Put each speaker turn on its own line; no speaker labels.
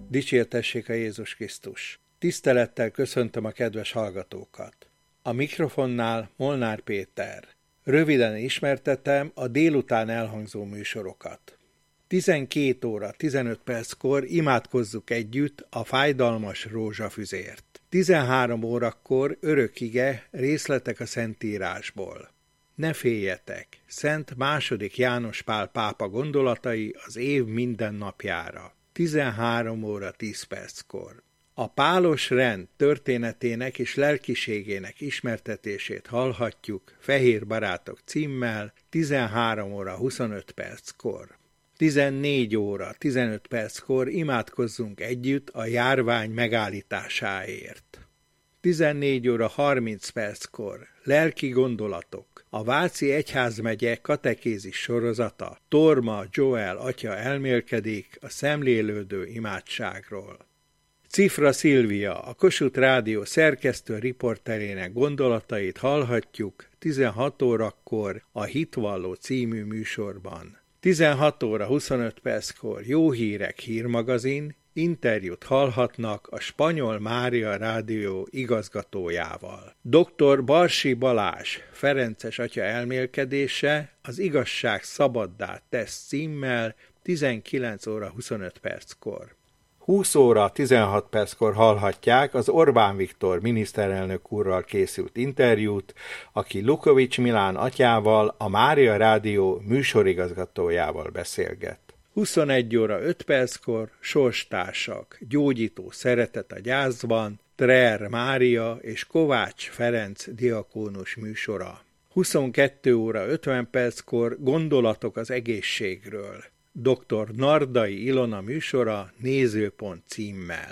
Dicsértessék a Jézus Krisztus! Tisztelettel köszöntöm a kedves hallgatókat! A mikrofonnál Molnár Péter. Röviden ismertetem a délután elhangzó műsorokat. 12 óra 15 perckor imádkozzuk együtt a fájdalmas rózsafüzért. 13 órakor örökige részletek a Szentírásból. Ne féljetek! Szent II. János Pál pápa gondolatai az év minden napjára. 13 óra 10 perckor. A pálos rend történetének és lelkiségének ismertetését hallhatjuk Fehér barátok címmel 13 óra 25 perckor. 14 óra 15 perckor imádkozzunk együtt a járvány megállításáért. 14 óra 30 perckor lelki gondolatok. A Váci Egyházmegye katekézis sorozata Torma Joel atya elmélkedik a szemlélődő imádságról. Cifra Szilvia, a Kossuth Rádió szerkesztő riporterének gondolatait hallhatjuk 16 órakor a Hitvalló című műsorban. 16 óra 25 perckor Jó hírek hírmagazin, interjút hallhatnak a Spanyol Mária Rádió igazgatójával. Dr. Barsi Balázs Ferences atya elmélkedése az Igazság szabaddá tesz címmel 19 óra 25 perckor. 20 óra 16 perckor hallhatják az Orbán Viktor miniszterelnök úrral készült interjút, aki Lukovics Milán atyával, a Mária Rádió műsorigazgatójával beszélget. 21 óra 5 perckor sorstársak, gyógyító szeretet a gyászban, Trer Mária és Kovács Ferenc diakónus műsora. 22 óra 50 perckor gondolatok az egészségről. Dr. Nardai Ilona műsora Nézőpont címmel.